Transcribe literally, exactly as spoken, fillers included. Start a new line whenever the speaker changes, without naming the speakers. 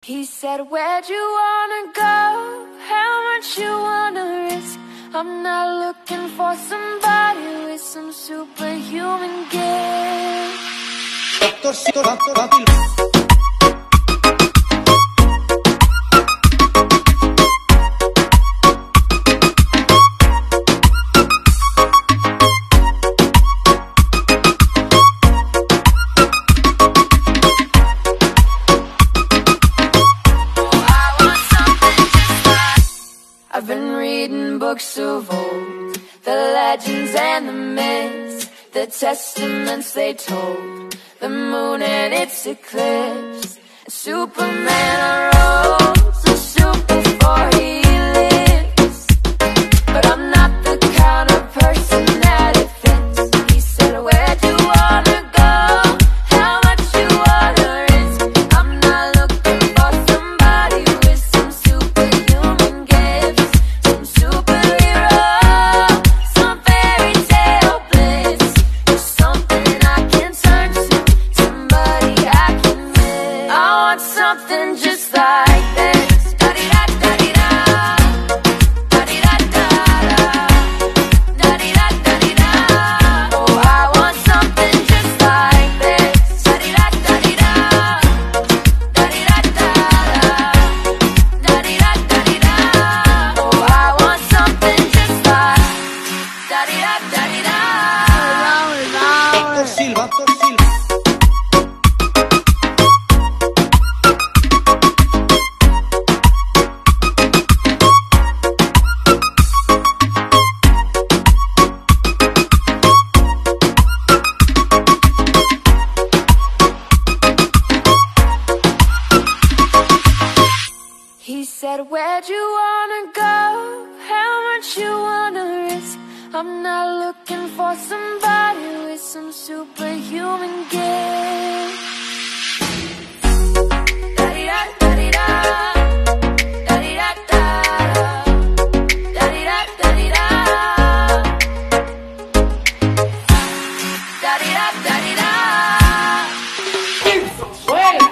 He said, where'd you wanna go? How much you wanna risk? I'm not looking for somebody with some superhuman gift. I've been reading books of old, the legends and the myths, the testaments they told, the moon and its eclipse. Superman arose, a soup before he lives, but I'm not the kind of person that it fits. He said, where'd you wanna go? How much you wanna risk? I'm not looking for somebody with some superhuman gifts, some superhero, some fairy tale bliss, just something I can turn to, somebody I can miss. I want something just like this. Da-dee-da-da-dee-da, da-dee-da-da-da, da-dee-da-da-dee-da. Oh, I want something just like this. Da-dee-da-da-dee-da, da-dee-da-da-da, da-dee-da-da-dee-da. Oh, I want something just like da-dee-da-da-dee-da.
Doctor Silva, Doctor Silva.
He said, where'd you wanna go? How much you wanna risk? I'm not looking for somebody with some superhuman gift. Da-dee-da-da-dee-da, da-dee-da-da-da, da-dee-da-da-dee-da, da-dee-da-da-dee-da.
Suena.